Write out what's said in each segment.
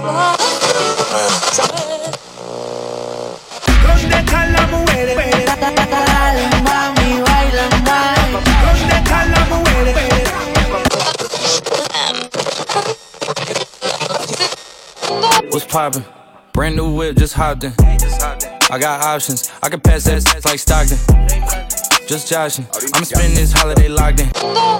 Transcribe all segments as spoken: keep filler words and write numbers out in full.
¿Dónde están las mujeres? Dale, mami, baila más. ¿Dónde están las mujeres? What's poppin'? Brand new whip, just hopped in. I got options, I can pass that like Stockton. Just joshing, I'ma spend this holiday locked in.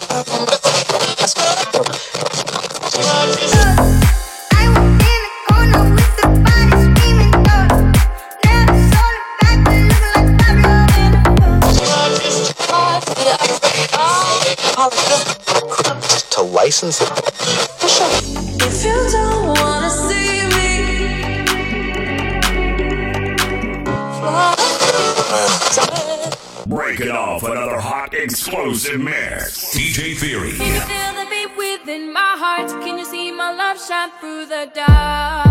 To license it. If you don't wanna see me, Breaking off another hot explosive mix. D J Theory. Can you feel the beat within my heart? Can you see my love shine through the dark?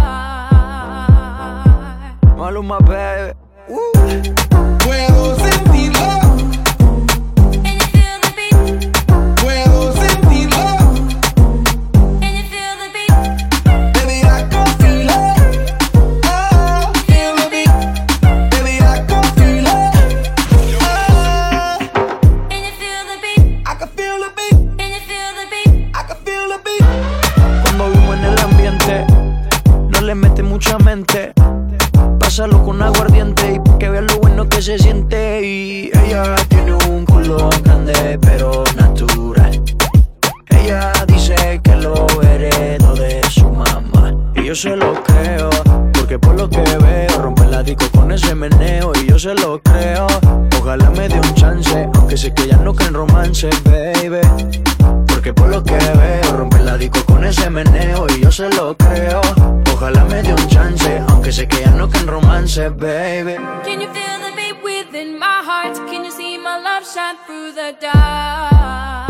Maluma, baby. Puedo sentirlo. Can you feel the beat? Puedo sentirlo. Can you feel the beat? Baby, I can feel it. Oh, feel the beat. Baby, I can feel it. Oh, Can you feel the beat? I can feel the beat. Can you feel the beat? I can feel the beat. Cuando vimos en el ambiente, no le mete mucha mente. Pásalo con aguardiente y que vean lo bueno que se siente. Y ella tiene un culo grande pero natural. Ella dice que lo heredó de su mamá y yo se lo creo, porque por lo que veo rompe la disco con ese meneo. Y yo se lo creo, ojalá me dé un chance, aunque sé que ella no cree en romance, baby. Porque por lo que veo rompe la disco con ese meneo. Y yo se lo creo, ojalá me dé un chance, aunque sé que ella no cree en romance, baby. Can you feel the beat within my heart? Can you see my love shine through the dark?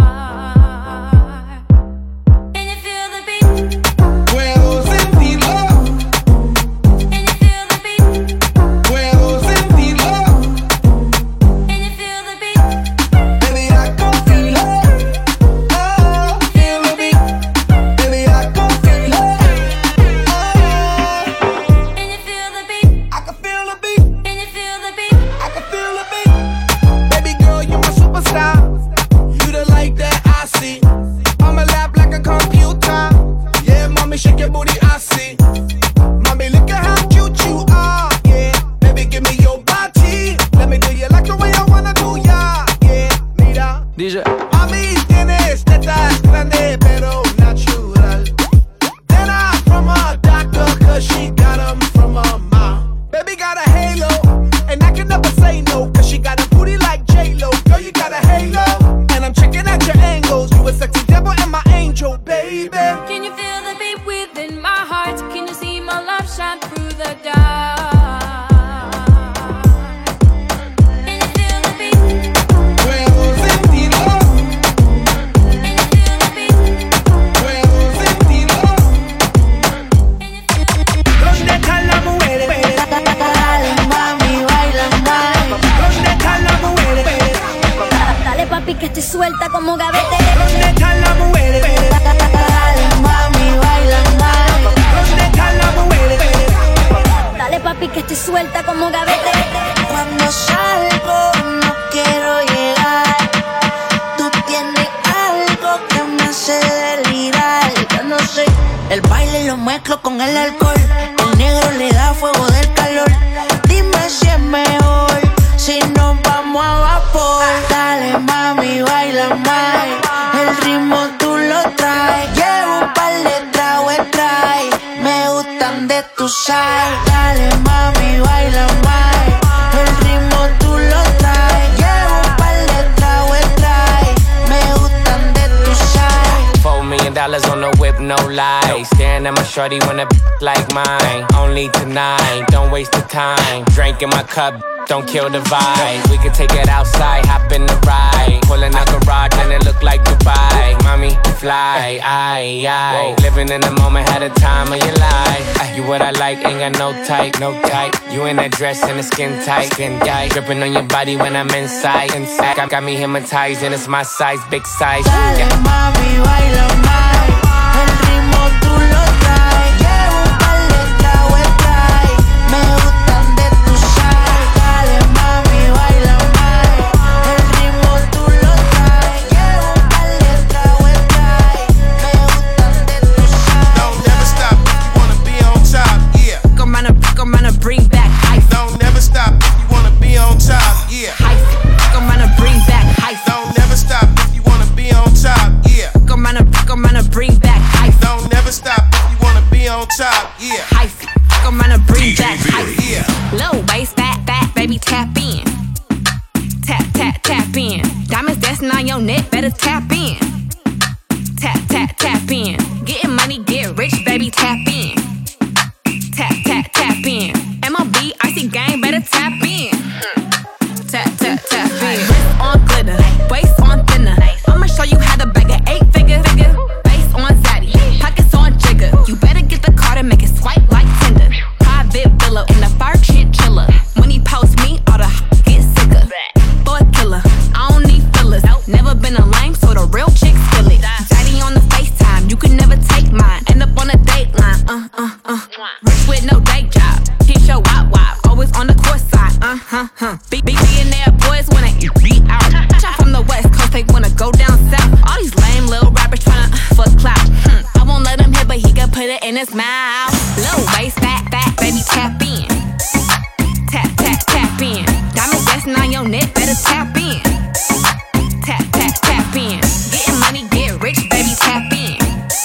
Can you feel the beat? Puedo sentirlo. Can you feel the beat? Puedo sentirlo. Can you feel the beat? Baby, I can feel it. Oh, feel the beat. Baby, I can feel it. Oh, Can you feel the beat? I can feel the beat. Can you feel the beat? I can feel the beat. Baby girl, you my superstar. You the light that I see. On my lap like a computer. Yeah, mommy, shake your booty, I see. Mommy, look at how cute you are. Yeah, baby, give me your body. Let me do you like the way I wanna do ya. Yeah, mira. Dice, Mami, tienes tetas grandes, pero natural. Then I'm from a doctor, cause she got 'em from her mom. Baby got a halo, and I can never say no, cause she got a booty like J-Lo. Girl, you got a halo, and I'm checking out your angles. You a sexy devil and my angel, baby. Can you feel the beat within my heart? Can you see my love shine through the dark? Can you feel the beat? Puedo sentirlo, Can you feel the beat? puedo sentirlo. ¿Dónde están las mujeres? dale, mami, baila más. ¿Dónde están las mujeres? Dale papi que estoy suelta como gavete. ¿Dónde están las mujeres? Dale, mami, baila más. ¿Dónde están las mujeres? Dale papi que estoy suelta como gavete. Cuando salgo no quiero llegar. Tú tienes algo que me hace delirar. Yo no sé, el baile lo mezclo con el alcohol. El negro le da fuego del calor. Dime si es mejor si nos vamos a vapor. Dale mami, baila más. El ritmo tú lo traes. Llevo un par de tragos, trae. Me gustan de tu side. Dale mami, baila más. El ritmo tú lo traes. Llevo un par de tragos, trae. Me gustan de tu side. Four million dollars on the whip, no lies. Staring at my shorty when a like mine. Only tonight, don't waste the time. Drink in my cup, don't kill the vibe. We could take it outside, hop in the ride. Pulling out garage and it look like Dubai. Mommy, fly, aye, aye. Living in the moment, had a time of your life. You what I like, ain't got no type, no type. You in that dress and the skin tight, skin tight. Dripping on your body when I'm inside, inside. Got, got me hypnotized and it's my size, big size. Dale Yeah. mami, baila más. El ritmo tú lo traes. Llevo un par on top, yeah. Hyphy, I'm gonna bring back hyphy. Yeah. Low waist, fat, fat, baby, tap in. Tap, tap, tap in. Diamonds dancing on your neck, better tap in. Tap, tap, tap in. Getting money, get rich, baby, tap in. Tap, tap, tap in. M O B, icy gang, better tap in. Tap, tap, tap in. Wrist on glitter, waist on thinner. I'ma show you how to bag an eight figure. Face on zaddy, pockets on jigger. You better get the card and make it swipe like Tinder. Private villa in the fire chinchilla. When he posts me, all the get sicker. Boy killer, I don't need fillers. Never been a lame, so the real chicks feel it. Daddy on the FaceTime, you can never take mine. End up on a dateline, uh, uh, uh. Rich with no day job, hit your wop wop. Always on the court side, uh, huh, huh. Big, big billionaire boys wanna eat out. Shot from the west coast, they wanna go down south. All these lame little rappers tryna uh, fuck clout. Hmm. I won't let him hit, but he can put it in his mouth. Low waist, fat, fat, baby, tap in. Tap, tap, tap in. Diamonds dancing on your neck, better tap in. Tap, tap, tap in. Getting money, get rich, baby, tap in.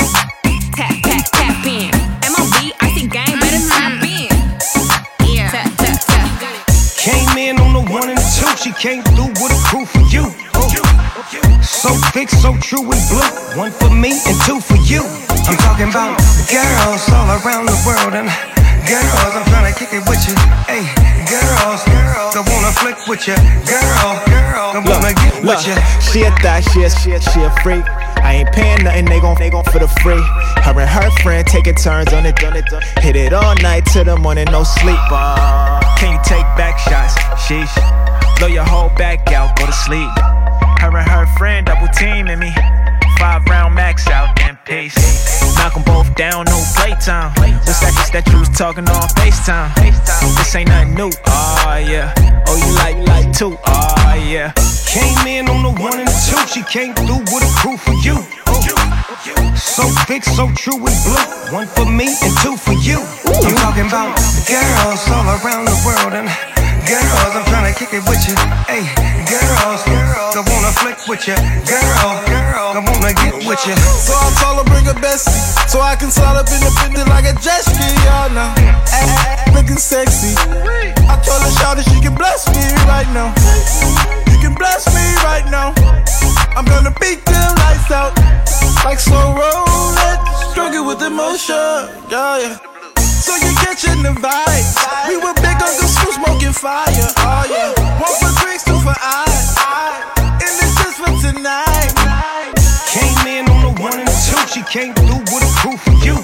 Tap, tap, tap in. M O B, icy gang, better tap in. Yeah. Tap, tap, tap. Came in on the one and two, she came through with a crew for you. Oh. So thick, so true and blue. One for me and two for you. I'm talking about girls all around the world and girls, I'm tryna kick it with you. Hey, girls, girls, I wanna flick with you. Girl, girl, I wanna get with you. She a thot, she a, she a, she a freak. I ain't paying nothing, they gon' they gon' for the free. Her and her friend taking turns on it, done it, done it. Hit it all night till the morning, no sleep. Uh, can you take back shots? Sheesh. Blow your whole back out, go to sleep. Her and her friend double teaming me. Five round max out, then peace. Knock them both down, no playtime. What's that just that you was talking on FaceTime? This ain't nothing new, oh yeah. Oh, you like, you like two, oh yeah. Came in on the one and two, she came through with a crew for you. Oh. So thick, so true and blue. One for me and two for you. I'm talking about girls all around the world and girls, I'm tryna kick it with you. Hey, girls, girls, I wanna flick with you. Girl, girl, I wanna get with you. So I told her bring a bestie, so I can slide up in the fifty like a jet ski, y'all know. Looking sexy. I told her shout she can bless me right now. You can bless me right now. I'm gonna beat them lights out like slow rolling, drunk it with emotion, yeah, yeah. So you're catching the vibes. We were big on the school smoking fire. Oh yeah. One for drinks, two for eyes. And it's just for tonight. Came in on the one and two. She came through with a crew for you.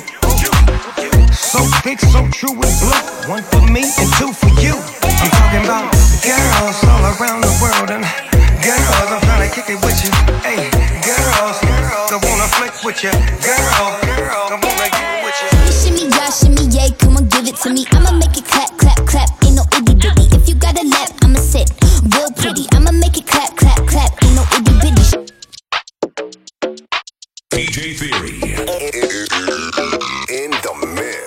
So thick, so true and blue. One for me and two for you. I'm talking about girls all around the world and girls, I'm tryna kick it with you. Hey, girls, girls, I wanna flick with you. Girl, girl, I wanna get with you. Shimmy, yeah, shimmy, yeah, come on, give it to me. I'ma make it clap, clap, clap, ain't no itty bitty. If you got a lap, I'ma sit real pretty. I'ma make it clap, clap, clap, ain't no itty bitty. D J Theory in the mix.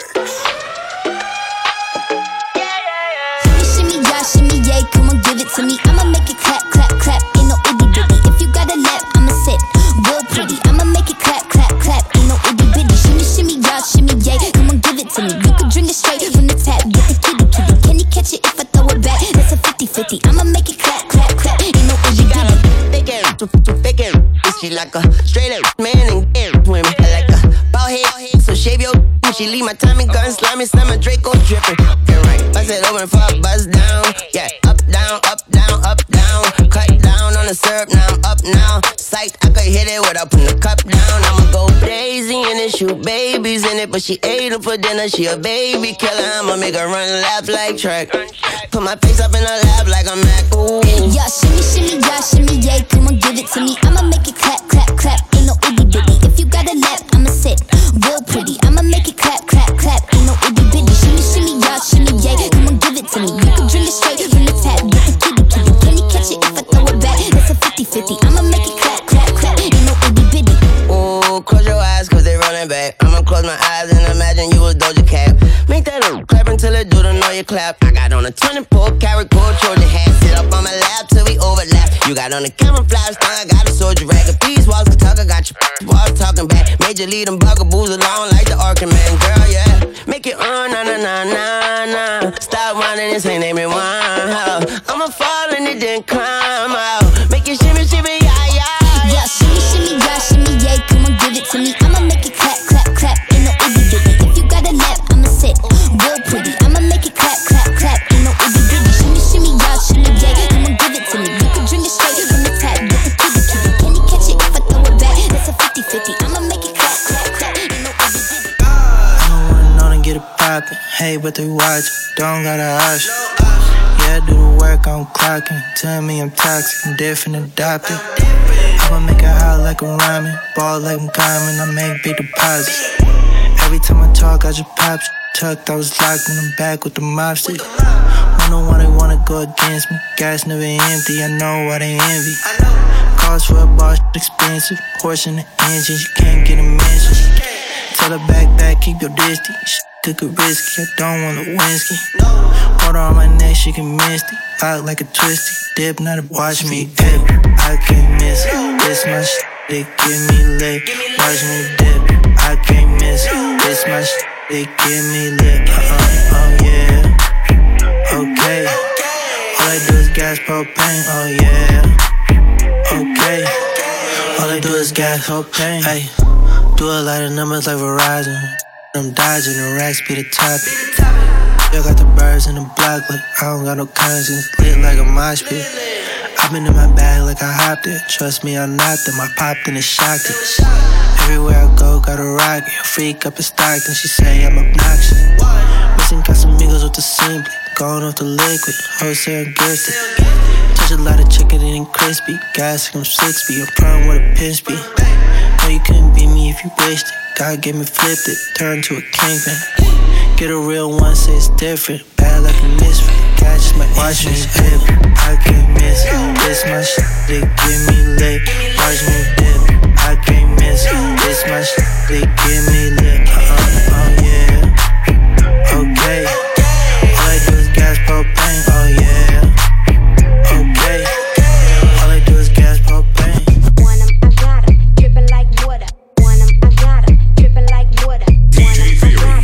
Shimmy, yeah, shimmy, yeah, come on, give it to me. I'ma make it clap, clap, clap, ain't no itty bitty. If you got a lap, I'ma sit real pretty. I'ma make it clap, clap, clap, ain't no itty bitty. Shimmy, shimmy, yeah, shimmy, yeah, come on, give it to me. You can drink it straight from the tap, get the kitty, kitty. Can you catch it if I throw it back? That's a fifty fifty. I'ma make it clap, clap, clap, ain't no itty bitty. Thick ass, too thick ass. She like a straight up man and get women. I like a bald head, so shave your. She leave my Tommy gun slimy, slam a Draco dripping. Yeah, right. Bust it open for a buzz down. Yeah, up, down, up, down, up, down. Cut down on the syrup, now I'm up now. Sight, I could hit it without putting the cup down. I'ma go crazy in it, shoot babies in it. But she ate them for dinner, she a baby killer. I'ma make her run laugh like track. Put my face up in her lap like I'm Mac, ooh. Yeah, shimmy, shimmy, yeah, shimmy, yeah, come on, give it to me. I'ma make it clap, clap, clap, ain't no itty bitty. If you got a lap, I'ma sit real pretty. I'ma make it clap, clap, clap, ain't no itty bitty. Shimmy, shimmy, yeah, shimmy, yeah, come on, give it to me. You can drink it straight from the tap, get the kitty, kitty. Can you catch it if I throw it back? That's a fifty fifty. I'ma make it clap, clap, clap, ain't no itty bitty. Ooh, close your eyes cause they running back. I'ma close my eyes and imagine you was Doja Cat. Make that up, clap until it do the know you clap. I got on a twenty-four karat gold Trojan hat. Sit up on my lap till we overlap. You got on the camouflage thong, I got a soldier rag. If these walls can talk, I got your walls talking back. Major lead them bugaboos along like the Arkham man. Girl, yeah, Oh, na na na na na. Stop whining, this ain't name it one. I'ma fall and it then climb out. Make it shimmy, shimmy, yeah, yeah. Yeah, shimmy, shimmy, yeah, shimmy, yeah. Come on, give it to me. I'ma make it clap, clap, clap. Ain't no itty bitty. If you got a lap, I'ma sit real pretty. I'ma make it clap, clap, clap. Ain't no itty bitty. Shimmy, shimmy, yeah, shimmy, yeah. Come on, give it to me. You can drink it straight from the tap. Get the kitty, kitty. Can you catch it if I throw it back? That's a fifty fifty. I'ma make it clap, clap, clap. Ain't no itty bitty. I don't wanna know to get it poppin'. Hey, but they watch, don't gotta hush. Yeah, I do the work, I'm clocking. Tell me I'm toxic, I'm different, adopted. I'ma make it hot like a ramen. Ball like I'm coming, I make big deposits. Every time I talk, I just pop shit. Tucked, I was locked and I'm back with the mob stick. One on one, they wanna go against me. Gas never empty, I know why they envy. Cost for a bar, shit expensive. Horse in the engine, you can't get a mention. Tell her back, back, keep your distance. Cook it risky, I don't want a whiskey. Water on my neck, she can misty. Lock like a twisty. Dip, not a watch me dip. I can't miss it. This my shit, they give me lit. Watch me dip. I can't miss it. This my shit, they give me lit. Uh-uh, oh yeah. Okay. All I do is gas, propane, oh yeah. Okay. All I do is gas, propane. Hey, do a lot of numbers like Verizon. I'm dodging the racks, be the top. Yo got the birds in the block, like I don't got no conscience. Lit like a mosh pit. I've been in my bag like I hopped it. Trust me, I knocked them, I popped and it shocked it. Everywhere I go, got a rocket. Freak up in Stockton, she say I'm obnoxious. Missing Casamigos with the Simply. Going off the liquid, wholesale and gifted. Touch a lot of chicken, it ain't crispy. Gas like I'm six feet, I'm prime with a pinch beat. No, you couldn't beat me if you wished it. God gave me flipped it, turned to a kingpin. Get a real one, say it's different. Bad like a misfit, God just my watch me dip. I can't miss it. This my shit, they give me lit. Watch me dip. I can't miss it. This my shit, they give me lit. Uh-uh, oh yeah. Okay. All I do is gas, propane. Oh yeah. Okay. All I do is gas, propane. Want 'em, I got 'em, drippin' like water. Want 'em, I got 'em, drippin' like water. D J Theory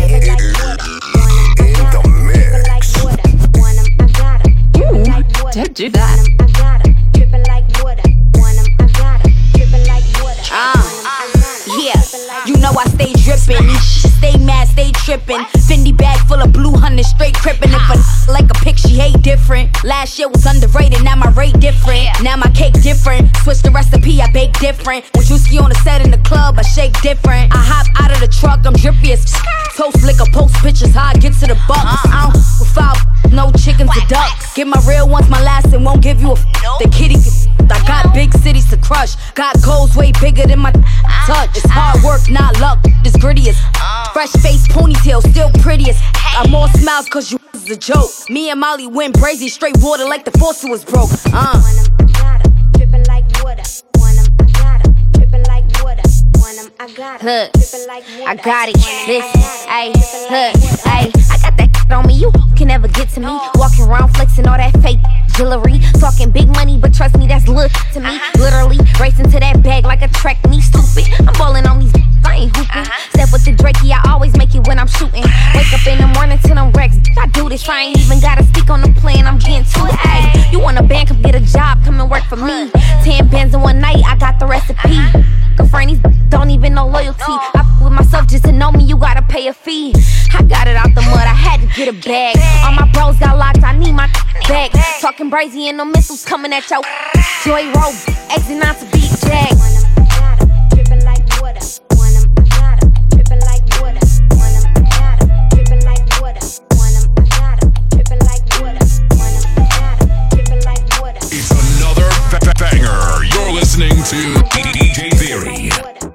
in the mix. Want 'em, I got 'em, drippin' like water. Don't do that. Want 'em, I got 'em, drippin' like water. Want 'em, I got 'em, drippin' like water. Uh, yeah, you know I stay drippin'. Stay mad, stay trippin'. Fendi bag full of blue hundred, straight crippin'. If a like a pick, she hate different. Last year was underrated, now my rate different. Now my cake different. Switch the recipe, I bake different. When Drewski on the set in the club, I shake different. I hop out of the truck, I'm drippy as toast liquor, post pictures, how I get to the bucks. I don't with foul, no chickens or ducks. Get my real ones, my last, and won't give you a f. The kitty, I got big cities to crush. Got goals way bigger than my touch. It's hard work, not luck. This gritty as fresh face, ponytail, still prettiest. Got more smiles cause you is a joke. Me and Molly went crazy, straight water like the faucet was broke. Uh. Want 'em, I got 'em, drippin' like water. Want 'em, I got 'em, drippin' like water. Want 'em, I got 'em, Look, drippin' like water. I got it. Listen, ayy, look, ayy, I got that on me. You can never get to me. Walking around flexing all that fake jewelry. Talking big money, but trust me, that's little to me. Literally racing to that bag like a track me stupid. I'm balling on these, I ain't hooping. Step with the Drakey, I always make it when I'm shooting. Wake up in the morning to them wrecks. I do this, I ain't even gotta speak on the plan. I'm getting to it. Ayy, you want a band, come get a job, come and work for me. Ten bands in one night, I got the recipe. Girlfriend, don't even know loyalty. I f with myself just to know me, you gotta pay a fee. I got it out the mud, I had to get a bag. All my bros got locked, I need my back. Talking brazy and no missiles coming at yo. Joy Road, exit not to beat Jag. Want 'em, I got 'em, drippin' like water. Want 'em, I got 'em, drippin' like water. Want 'em, I got 'em, drippin' like water. Want 'em, I got 'em, drippin' like water. Want 'em, I got 'em, drippin' like water. It's another ba- banger. You're listening to D J Theory.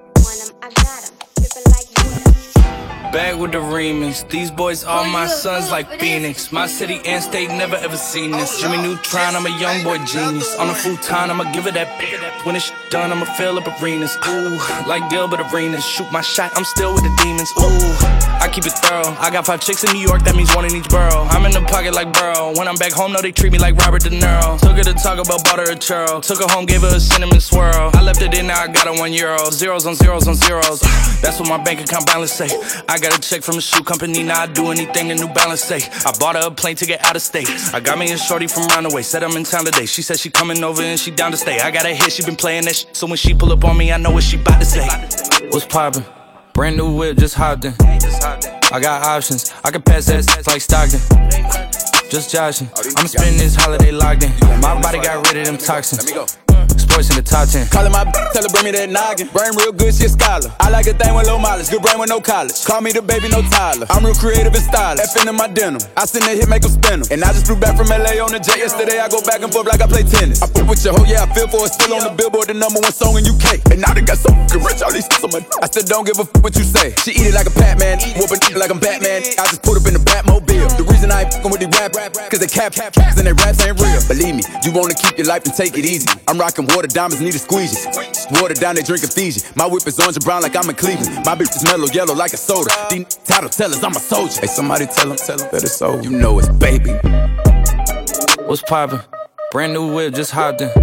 Back with the remix. These boys are my sons like Phoenix. My city and state never ever seen this. Jimmy Neutron, I'm a young boy genius. On a futon, I'ma give it that. When it's done, I'ma fill up arenas. Ooh, like Gilbert Arenas. Shoot my shot, I'm still with the demons. Ooh, I keep keep it thorough. I got five chicks in New York, that means one in each borough. I'm in the pocket like Burrow. When I'm back home, no, they treat me like Robert De Niro. Took her to Taco Bell, bought her a churro. Took her home, gave her a cinnamon swirl. I left it in, now I got her one euro. Zeros on zeros on zeros. That's what my bank account balance say. I got a check from a shoe company, now I do anything a New Balance say. I bought her a plane ticket out of state. I got me a shorty from Roundaway, said I'm in town today. She said she coming over and she down to stay. I got a hit, she been playing that shit. So when she pull up on me, I know what she bout to say. What's poppin'? Brand new whip, just hopped in. I got options, I can pass that like Stockton. Just joshing, I'ma spend this holiday locked in. My body got rid of them toxins. Sports in the top ten. Callin' my b****, tell her bring me that noggin. Brain real good, she a scholar. I like a thing with low mileage, good brain with no college. Call me the baby, no Tyler. I'm real creative and stylish. F in my denim. I send that hit, make them spin 'em. And I just flew back from L A on the jet yesterday. I go back and forth like I play tennis. I fuck with your hoe, yeah, I feel for it. Still on the Billboard, the number one song in U K. And now they got so fucking rich, all these so much. I still don't give a f what you say. She eat it like a Pac-Man, whoopin' it like I'm Batman. I just put up in the Batmobile. The reason I ain't fucking with these rap, cause they cap, cap, and they raps ain't real. Believe me, you wanna keep your life and take it easy. I'm rocking water, diamonds, need a squeegees. Water down, they drinkin' Fiji. My whip is orange and brown like I'm in Cleveland. My bitch is mellow yellow like a soda. These title tellers, I'm a soldier. Hey, somebody tell 'em, tell 'em that it's so. You know it's baby. What's poppin'? Brand new whip, just hopped in.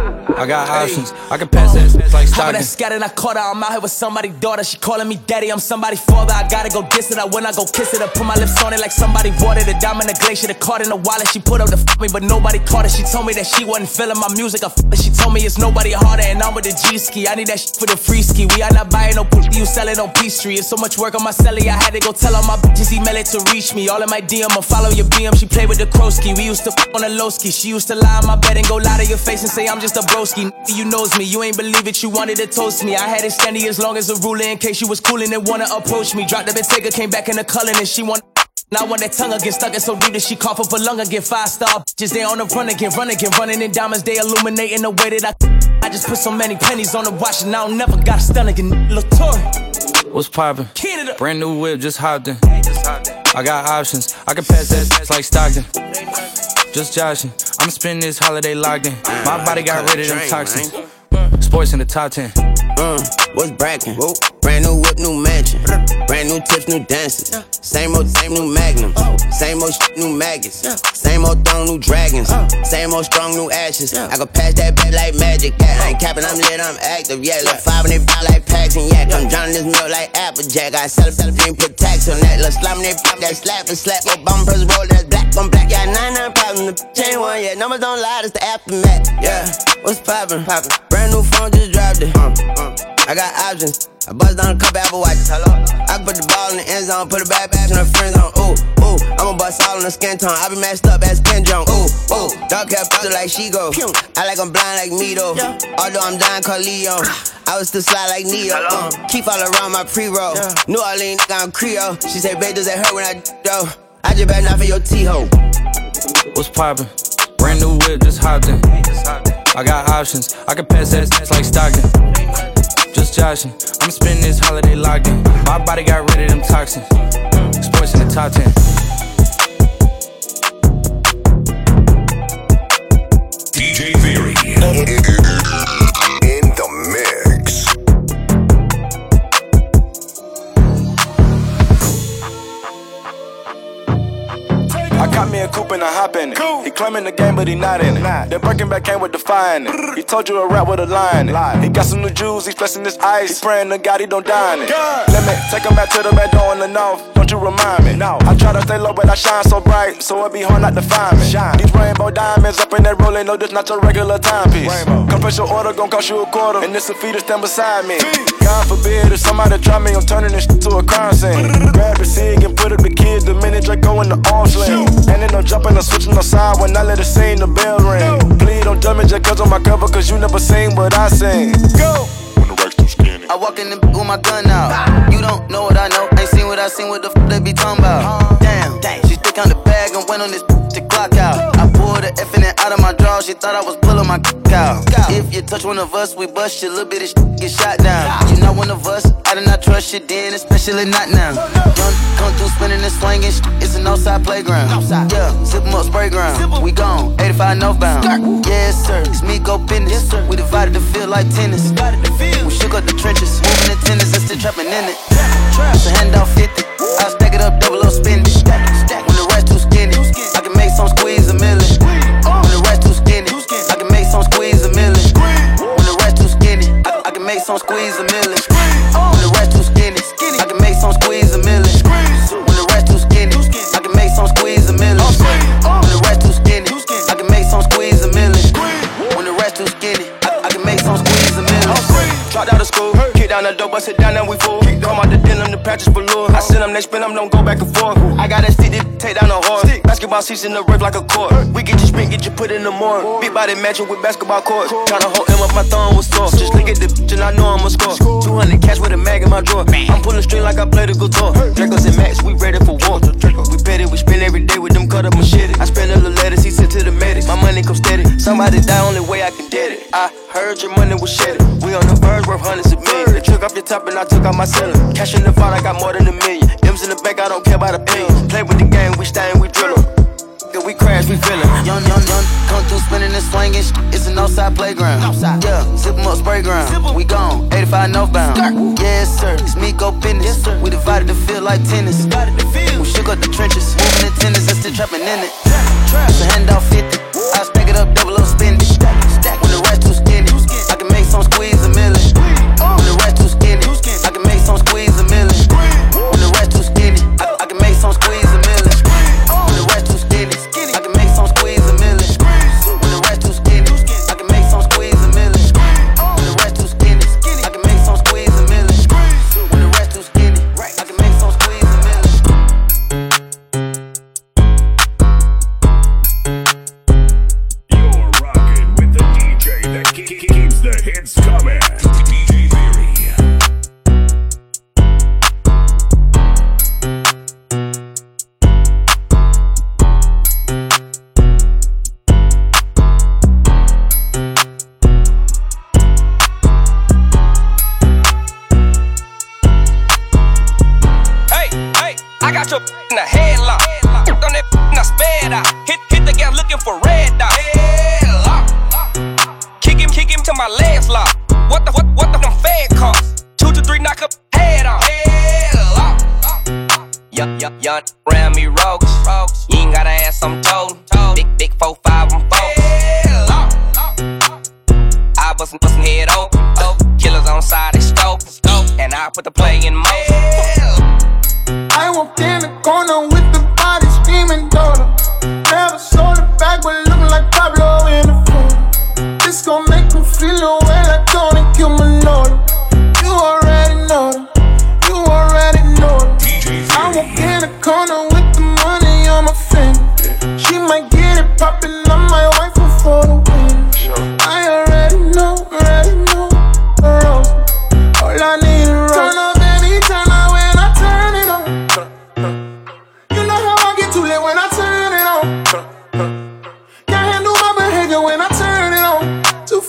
I got options, I can pass that like Stockton. I scattered, I caught her, I'm out here with somebody's daughter. She calling me daddy, I'm somebody's father. I gotta go diss it, I when I go kiss it. I put my lips on it like somebody watered a diamond, a glacier. The card in the wallet, she put up to f me, but nobody caught it. She told me that she wasn't feeling my music, I f it. She told me it's nobody harder, and I'm with the G-ski. I need that shit for the free ski. We are not buying no pussy, you sell it on Peachtree. It's so much work on my celly, I had to go tell all my bitches email it to reach me. All in my D M, I follow your B M. She played with the Krosky. We used to f on the low ski. She used to lie on my bed and go lie to your face and say I'm just a broski. You knows me, you ain't believe it, you wanted to toast me. I had it standing as long as a ruler in case you was coolin' and wanna approach me. Dropped the Bentayga, came back in the cullin' and she want. Now when that tongue again stuck it so deep that she cough up a lung again. Five star bitches, they on the run again, run again, running in diamonds, they illuminating the way that I. I just put so many pennies on the watch and I don't never got a stun again. Latour. What's poppin'? Brand new whip, just hopped in. I got options, I can pass that like Stockton. Just joshing, I'ma spend this holiday locked in. My body got rid of them toxins. Sports in the top ten. Uh, what's brackin'? Brand new whip, new mansion. Brand new tips, new dances. Same old, same new magnum. Same old shit, new maggots. Same old throne, new dragons. Same old strong, new ashes. I can pass that back like magic. Yeah, I ain't capping, I'm lit, I'm active. Yeah, look five and they pop like packs and yak. I'm drowning this milk like Applejack. I sell it, sell it, put tax on that. Look slime, they pop that slap and slap. Go bum press roll, that's black on black. Yeah, nine nine problems, the chain one, yeah. Numbers don't lie, it's the aftermath. Yeah, what's poppin'? Poppin'. Brand new phone, just dropped it. Uh, uh. I got options. I bust down a couple Apple Watches. Hello. I can put the ball in the end zone, put it back back to the friend zone. Ooh, ooh. I'ma bust all in the skin tone. I be matched up as Ken Jong. Ooh, ooh. Dark hair picture like she go. I like I'm blind like me though. Although I'm dying called Leon. I was still slide like Neo. Uh, keep all around my pre-roll. New Orleans, I'm Creole. She say, babe, does that hurt when I though? I just better not for your T-ho. What's poppin'? Brand new whip, just hopped in. I got options, I can pass that like Stockton. Just joshing, I'ma spend this holiday locked in. My body got rid of them toxins. Sports in the top ten. D J Theory in the mix. I got me a coupe and I hop in it. Cool. He claiming the game, but he not in it. Nah. That Birkin back came with defying it. He told you a rap with a line in it. He got some new jewels, he's flexing this ice. He praying to God he don't die in it. God. Let me take him back to the back door in the north. Don't you remind me? No. I try to stay low, but I shine so bright, so it be hard not to find me. Shine. These rainbow diamonds up in that rolling, no, this not your regular timepiece. Confess your order, gon' cost you a quarter, and this a fee to stand beside me. God forbid if somebody try me, I'm turning this shit to a crime scene. Grab the cig and put up the kids the minute Draco in the arm sling. And then I'm jumping and switching on side when I let it sing the bell ring. Please don't judge me just cause on my cover, cause you never seen what I sing. Go! When the racks too skinny. I walk in the with my gun out. You don't know what I know, ain't seen what I seen, what the f they be talking about. Damn, she stick on the bag and went on this to clock out. I pulled the F in it out of my draw, she thought I was pulling my c out. If you touch one of us, we bust you, little bit of shit get shot down. You not one of us, I did not trust you then, especially not now. Young come through spinning and swinging, it's an outside playground. Yeah, zip 'em up, spray ground. We gone, eighty-five northbound. Yes sir, it's me go business. We divided the field like tennis. We shook up the trenches, moving the tennis and still trapping in it. It's a handout fifty, I stay dope, bust it down, now we full. Come out the denim, the patches for lure. I send them, they spin them, don't go back and forth. I got that stick to take down the horse. Basketball seats in the rip like a court. We get you spin, get you put in the morning. Big body matching with basketball court. Tryna hold him up, my thumb was sore. Just look at the bitch and I know I'ma score. two hundred cash with a mag in my drawer. I'm pulling string like I play the guitar. Dracos and Max, we ready for war. We petty, we spend every day with them cut up machete. I spend a little letters, he sent to the medics. My money come steady. Somebody die, only way I can get it. I heard your money was shitty. We on the verge, worth hundreds of millions. They took off your top and I took out my ceiling. Cash in the vault, I got more than a million. M's in the bank, I don't care about the pills. Play with the game, we stay and we drill 'em. If we crash, we feelin'. Young, young, young, come through spinning and swinging. It's an outside playground. Outside. Yeah, zip 'em up, spray ground. We gone, eighty-five northbound. Yes, sir, it's me go business. Yes, sir. We divided the field like tennis. We shook up the trenches, moving the tennis and still trapping in it. So hand out fifty, I stack it up, double up, spend it. When the rest too skinny, I can make some squeeze a million. When the rest too skinny, I can make some squeeze a million. When the rest too skinny, I, I can make some squeeze a million. When the rest too skinny, I can make some squeeze a million. When the rest too skinny, I can make some squeeze a million. When the rest too skinny, I can make some squeeze a million. When the rest too skinny, I can make some squeeze a million. You're rocking with the D J that ke- ke- keeps the hits coming. D J Theory. Hey, hey, I got your in the headlock. On that and I sped out. Hit, hit the gas looking for red dot. Headlock. Kick him, kick him till my legs lock. What the, what, what the them fed cost? Two to three, knock up head off. Headlock. Young, young, young, round me rogues. You ain't gotta ask, I'm told. Big, big four, five, I'm four. Headlock. I bustin', bustin' head open. Killers on side, they scope. And I put the play in motion. I walked in the corner with the body screaming daughter. Never saw the bag, but looking like Pablo in the photo. This gon' make me feel away like Tony Cumanolo. You already know them. You already know them. I walk in the corner with the money on my finger. She might get it poppin', I'm my wife for the win. I already know, already know. Rose. All I need is rose. Turn up, baby, turn up when I turn it on. You know how I get too late when I turn it on. Can't handle my behavior when I turn it on. Too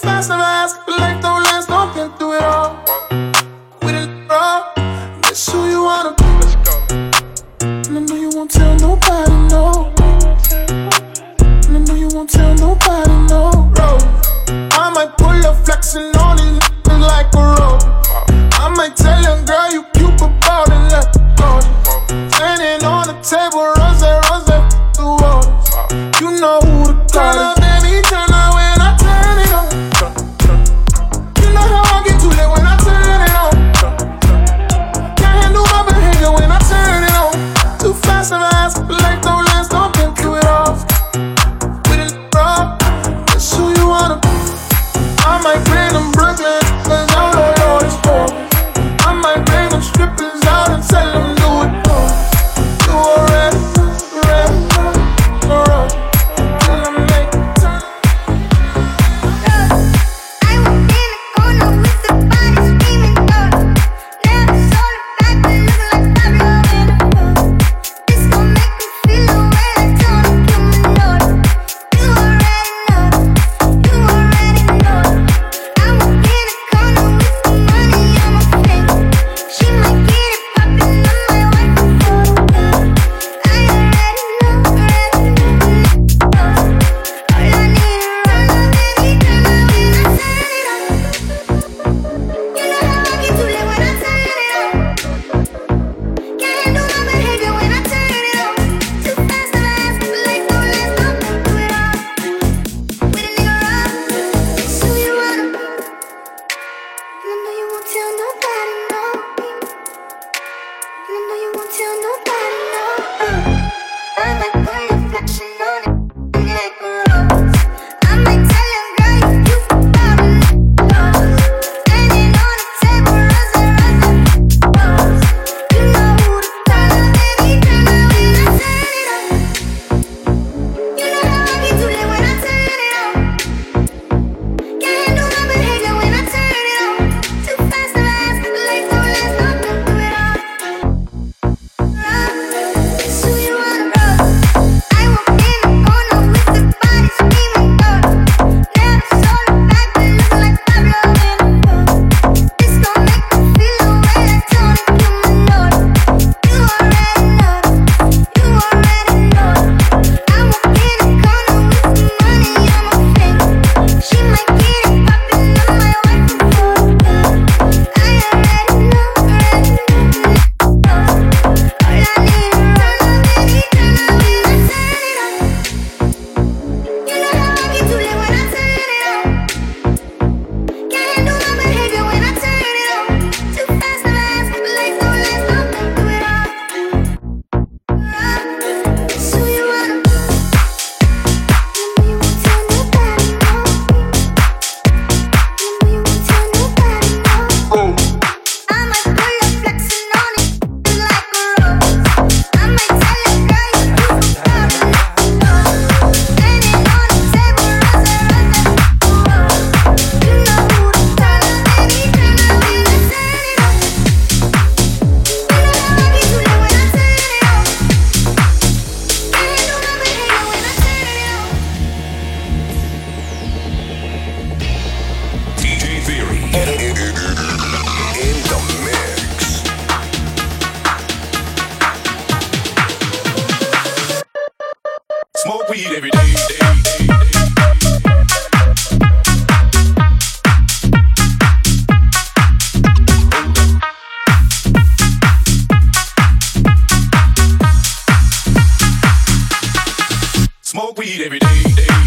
weed every day.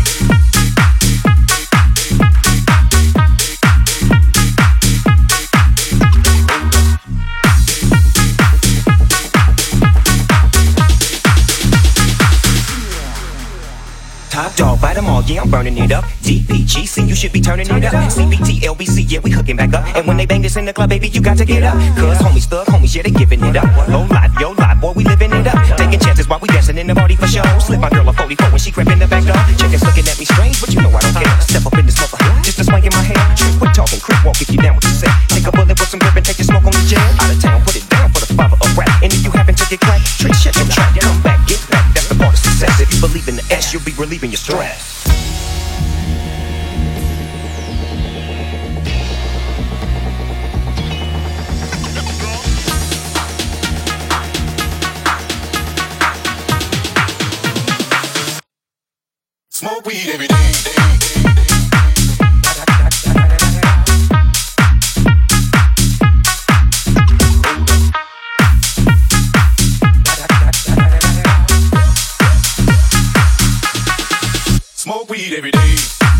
Top dog, bite them all, yeah, I'm burning it up. D P G C, you should be turning it up. C B T, L B C, yeah, we hooking back up. And when they bang this in the club, baby, you got to get up. Cause homies, thug homies, yeah, they giving it up. Low life, yo life, boy, we living it up. Taking chances while we dancing in the party for show. Slip my girl a forty-four when she crept in the back door. Chickens looking at me strange, but you know I don't care. Step up in this mother, just a swing in my hair. Trick, quit talking, crip walk if you down with the set. Take a bullet with some grip and take the smoke on the jet. Out of town, put it down for the father of rap. And if you happen to get cracked, trick, shut your trap. Come back, get back, that's the part of success. If you believe in the S, you'll be relieving your stress. Smoke weed every day. Smoke weed every day.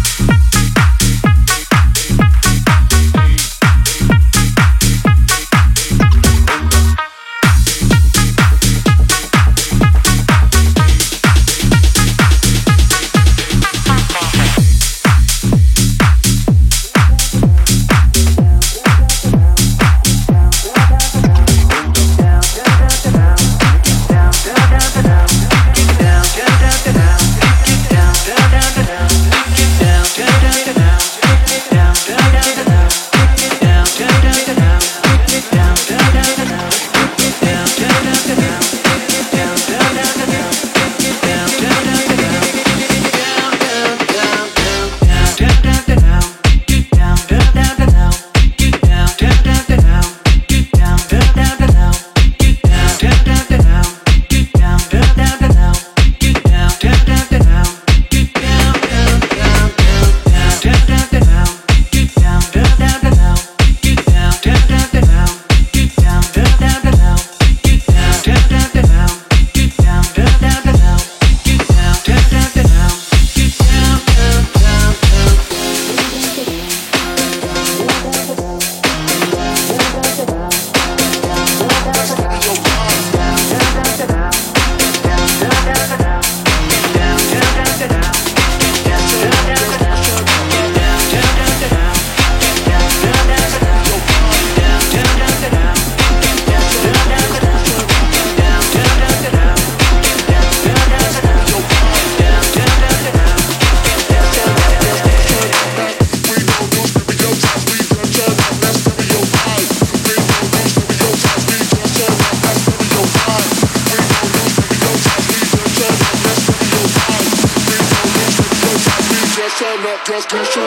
Just can't show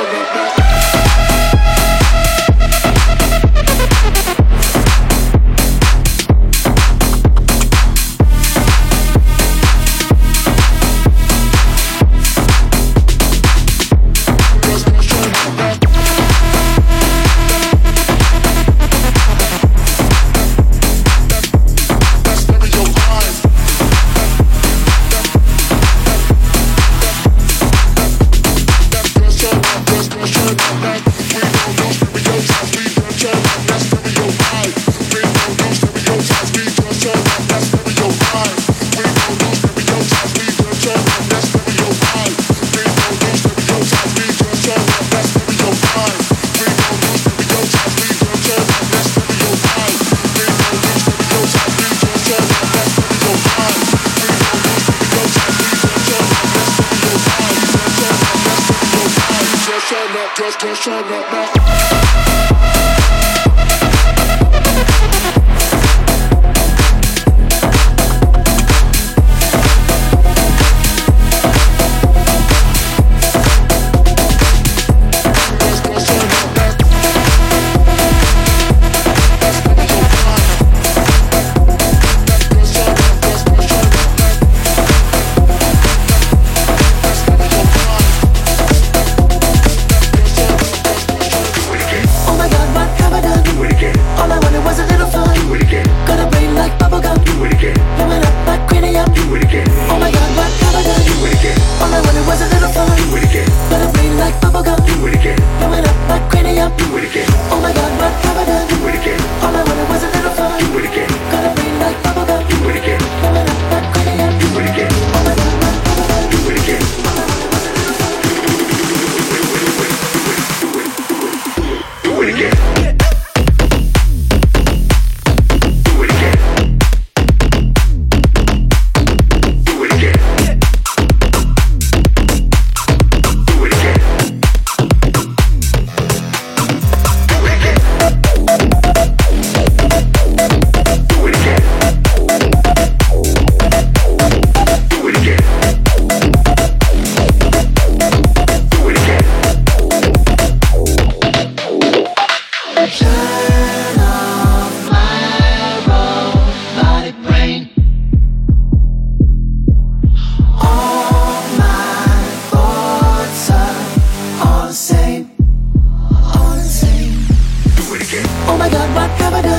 me Just can't show me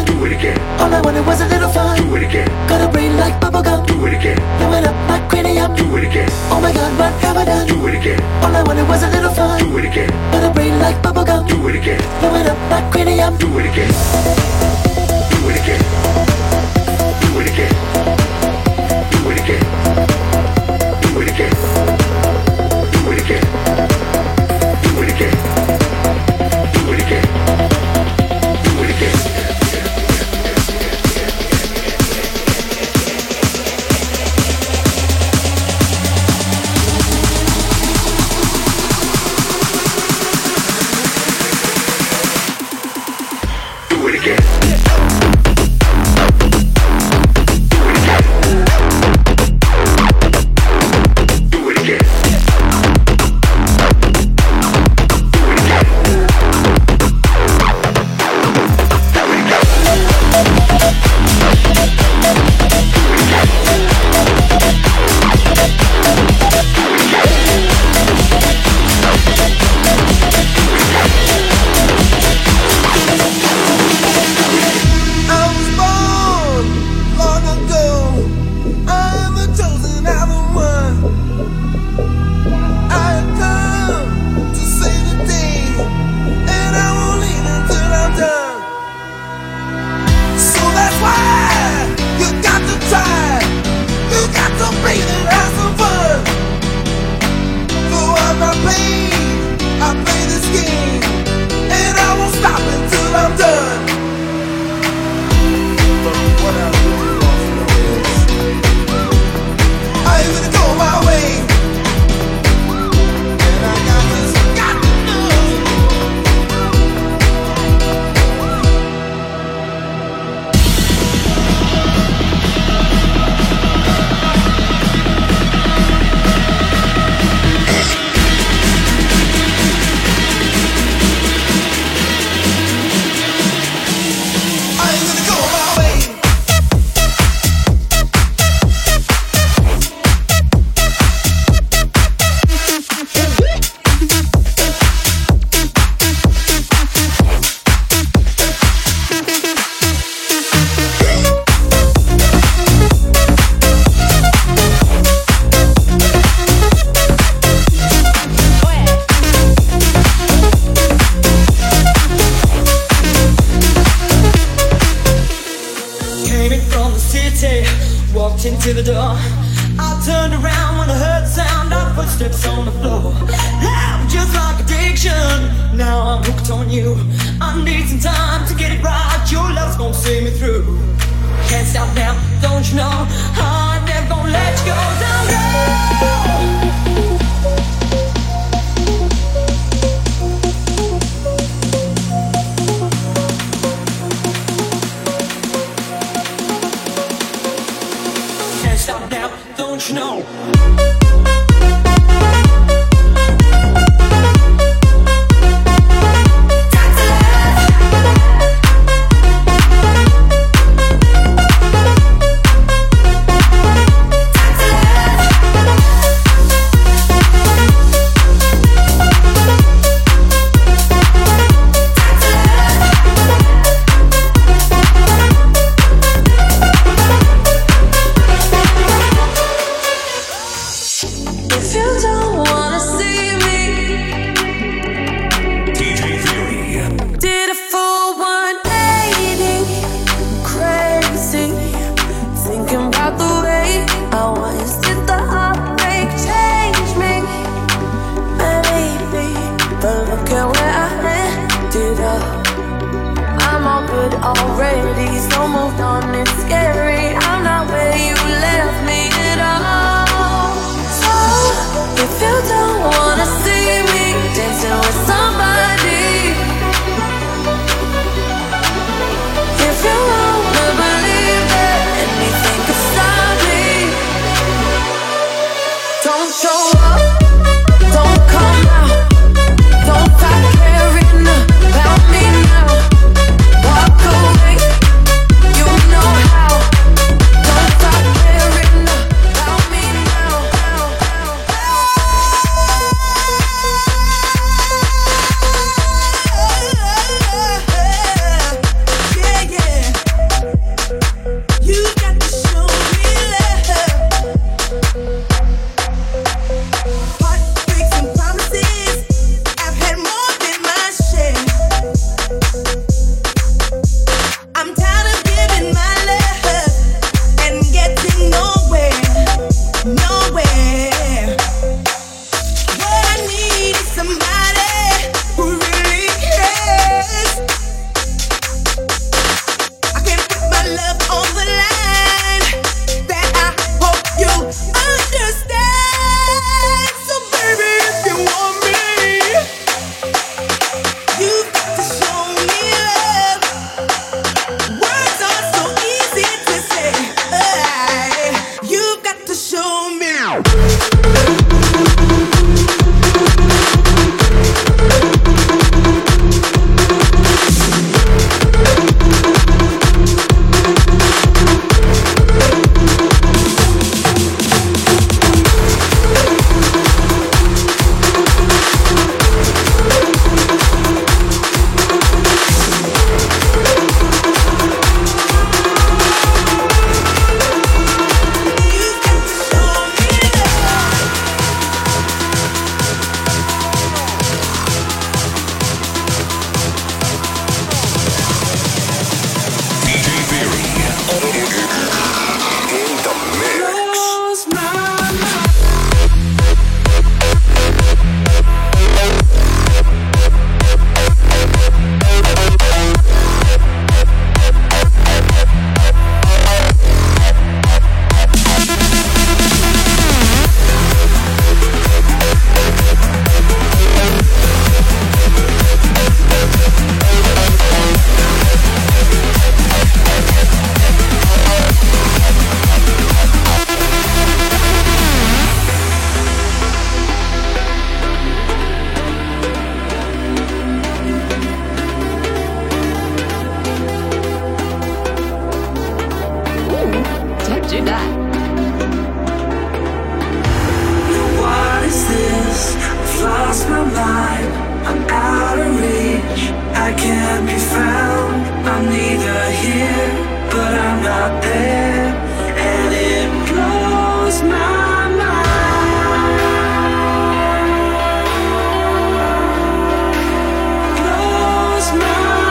Do it again. All I wanted was a little fun. Do it again. Got a brain like bubblegum. Do it again. Blowing up like cranium. Do it again. Oh my God, what have I done? Do it again. All I wanted was a little fun. Do it again. Got a brain like bubblegum. Do it again. Blowing up like cranium. Do it again. Do it again. Do it again. Do it again. Do it again. Do it again. Do it again. Do it again. Do it again. Do it again. Into the door, I turned around when I heard the sound of footsteps on the floor. Love just like addiction, now I'm hooked on you. I need some time to get it right, your love's gonna see me through. Can't stop now, don't you know, I'm never gonna let you go down, stop now, don't you know? Already, so moved on, it's scary. I'm not where you left me at all. So, if you don't wanna see me dancing with somebody, if you wanna believe that anything could stop me, don't show up, don't come out, don't stop caring about me now. Walk away, you know how. Don't stop caring about me now. Yeah, yeah. lost my mind, I'm out of reach. I can't be found, I'm neither here, but I'm not there. And it blows my mind, blows my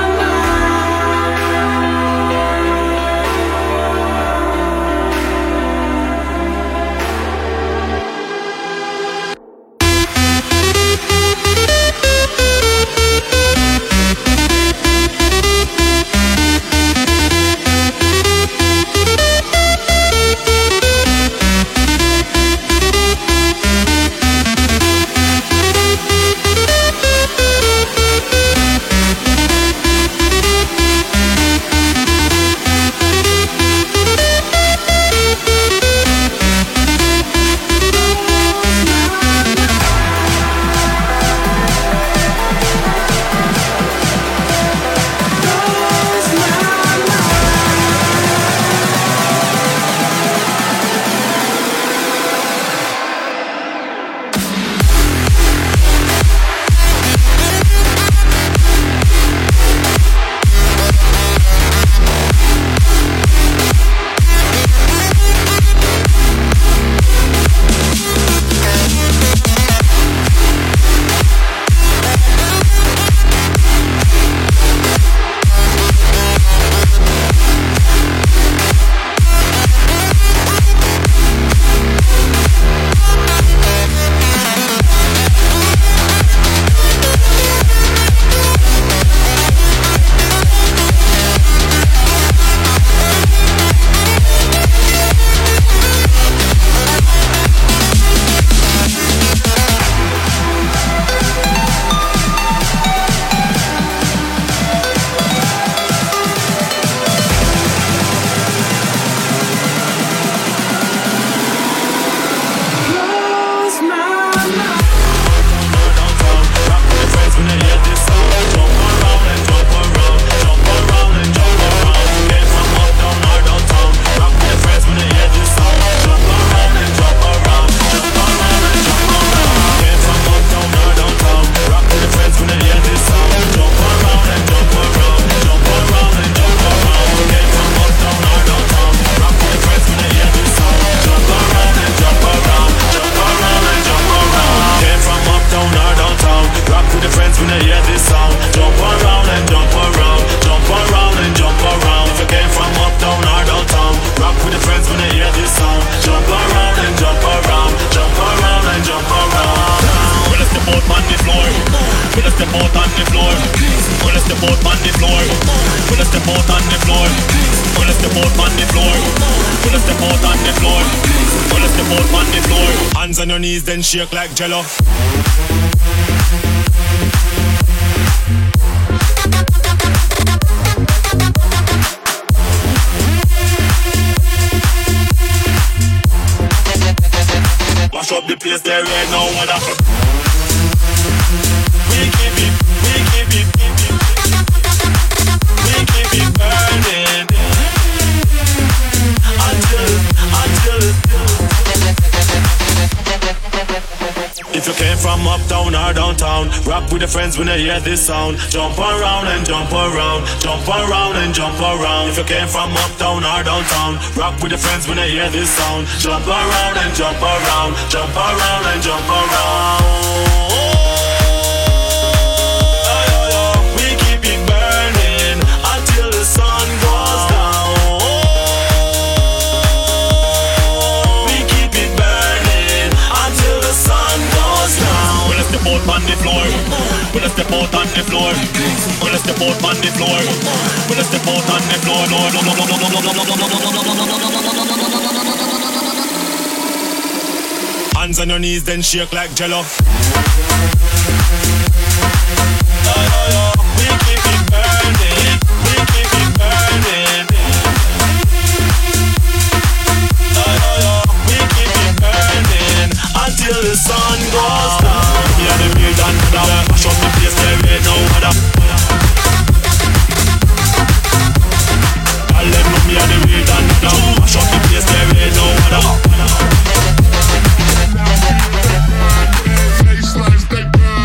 on your knees, then shake like jello. Mash up the place, there ain't no one up. We keep it, we keep it, we keep it burning until, until it's If you came from uptown or downtown, rock with your friends when they hear this sound. Jump around and jump around, jump around and jump around. If you came from uptown or downtown, rock with your friends when they hear this sound. Jump around and jump around, jump around and jump around. We keep it burning until the sun goes down. We keep it burning until the sun goes down. When I step out on the floor, when I step out on the floor, when I step out on the floor, when I step out on the floor, no, no, no, no, no, no, no, no, no, hands on your knees, then shake like jello. We keep it burning, we keep it burning. We keep it burning until the sun goes down. We are the real and down. Mash up the place, there ain't no other. I'll let me are the real and down. Mash up the place, there ain't no other. Baselines, they burn.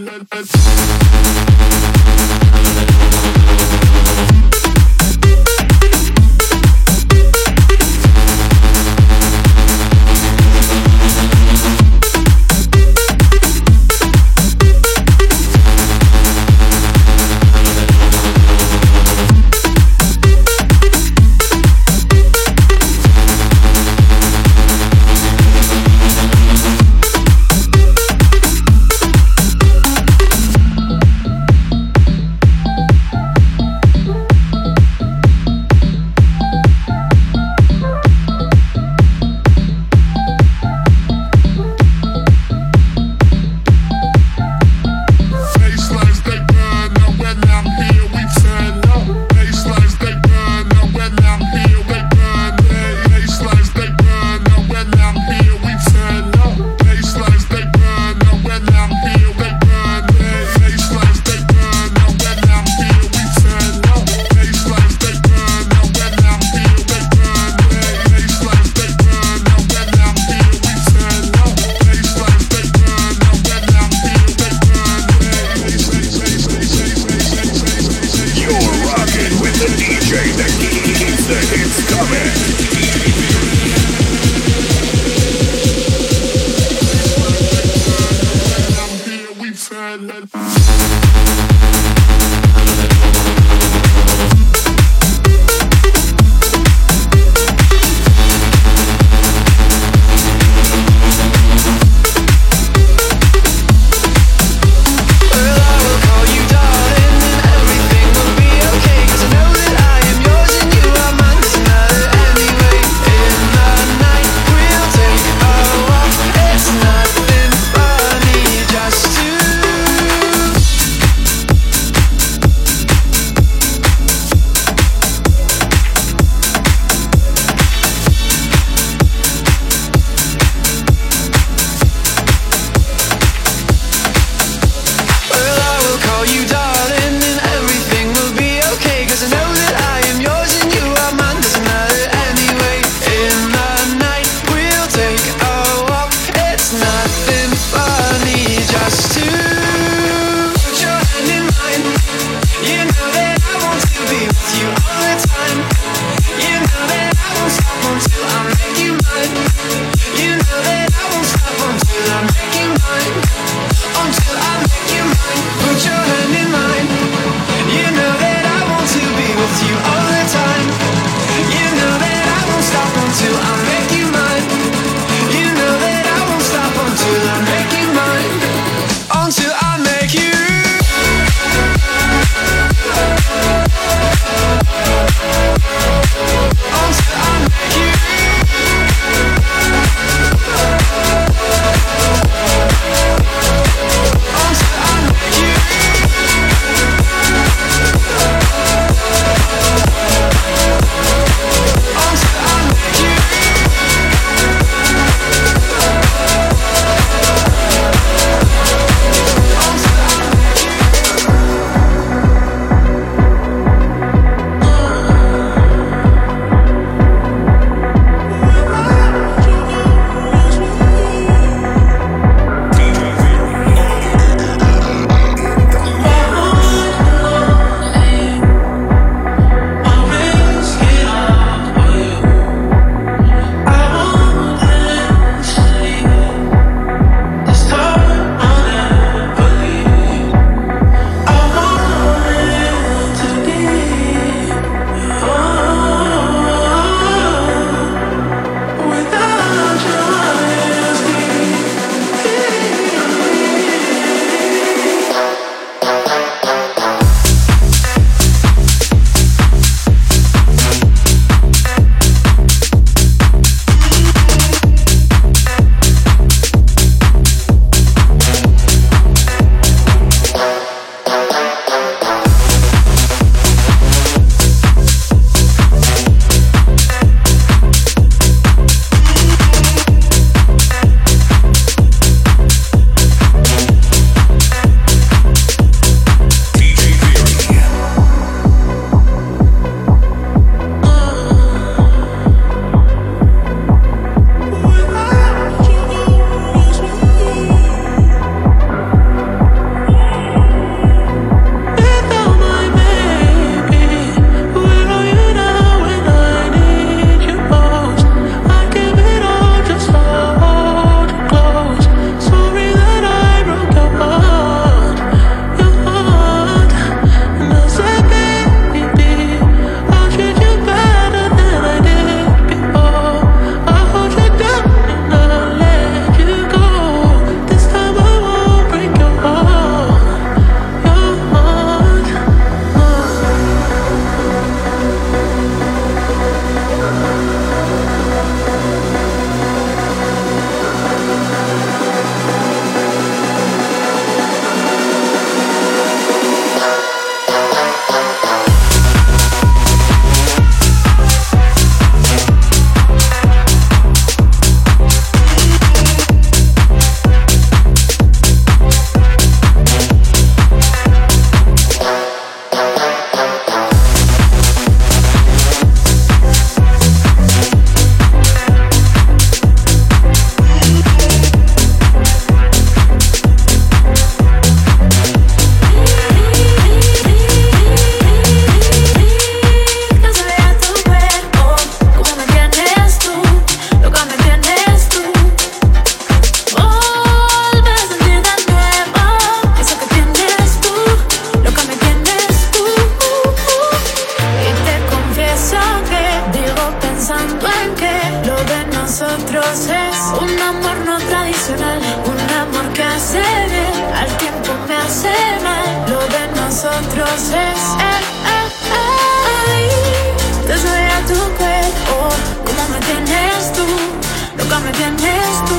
Just to nosotros es el ay, que soy a tu cuerpo. Como me tienes tú, loca me tienes tú.